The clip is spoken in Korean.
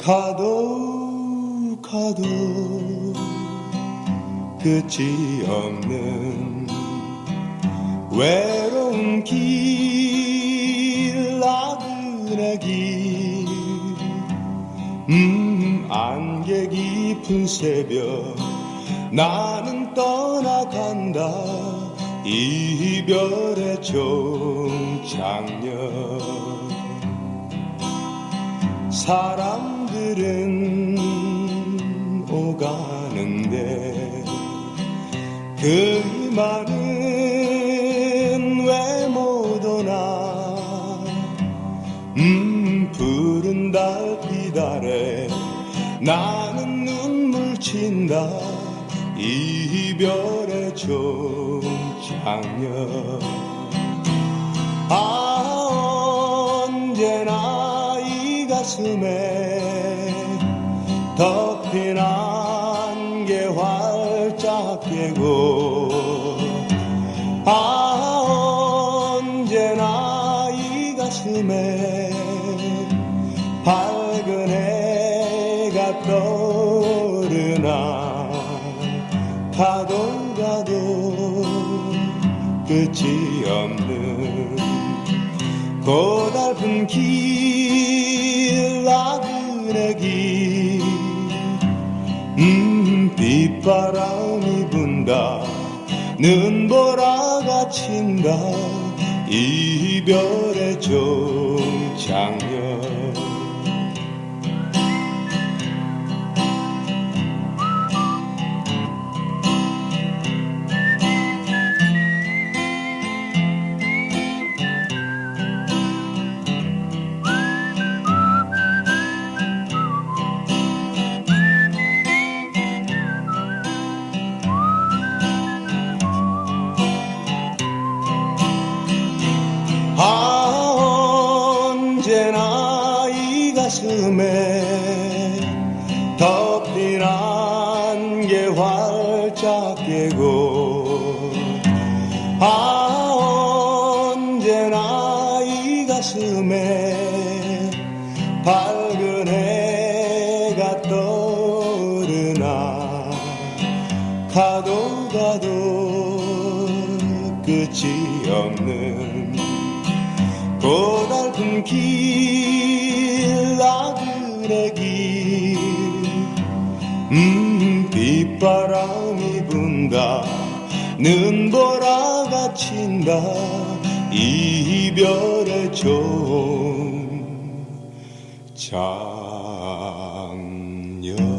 가도 가도 끝이 없는 외로운 길, 나그네 길, 안개 깊은 새벽 나는 떠나간다. 이별의 종착역. 사람들은 오가는데 그 말은 왜 못 오나. 푸른 달빛 아래 나는 눈물 친다. 이별의 종착역. 언제나 이 가슴에 덮인 안개 활짝 깨고, 언제나 이 가슴에 밝은 해가 떠오르나. 가도 가도 끝이 없는 고달픈 길, 나그네 길, 빗바람이 분다. 눈보라가 친다. 이별의 종착역. 언제나 이 가슴에 덮인 안개 활짝 깨고, 언제나 이 가슴에 밝은 해가 떠오르나. 가도 가도 끝이 없는 고달픈 길, 나그네 길, 빗바람이 분다. 눈보라가 친다. 이별의 종착역.